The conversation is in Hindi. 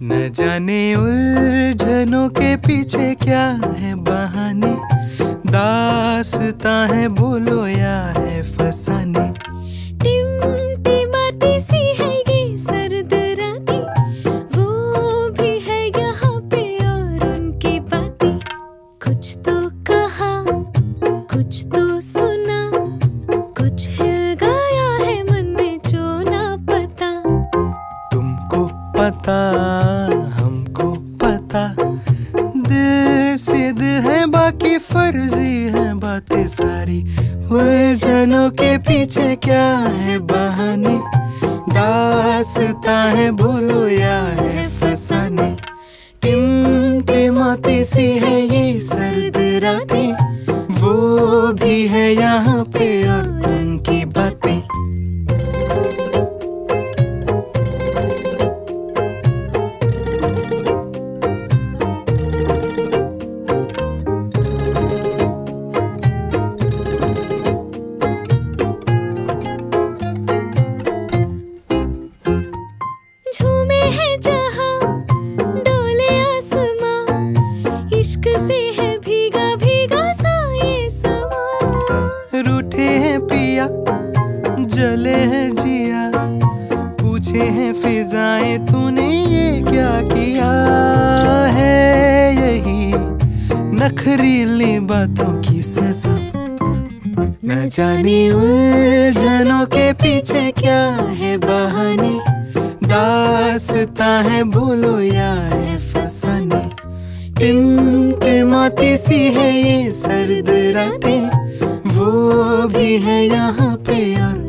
न जाने उलझनों के पीछे क्या है बहाने, दास्तां है बोलो या है फसाने। टिमटिमाती सी है ये सर्द रातें, वो भी है यहाँ पे और उनकी बातें। कुछ तो कहा, कुछ तो सुना, कुछ हिल गया है मन में जो ना पता। तुमको पता हमको पता, दिल सिद्ध है बाकी फर्जी है बातें सारी। उलझनों के पीछे क्या है बहाने, दास्तां है बोलो या है फसाने। टिमटिमाती सी है ये सर्द रातें, वो भी है यहाँ पे और उनकी बातें। झूमे है जहाँ डोले आसमां, इश्क से है भीगा भीगा सा ये समा। रूठे हैं पिया जले हैं जिया, पूछे हैं फिजाएं तूने ये क्या किया है। यही नखरीली बातों की सजा, न जाने उलझनों के पीछे क्या है बहाने, दास्तां है बोलो या है फसाने। टिमटिमाती सी है ये सर्द रातें, वो भी है यहाँ पे और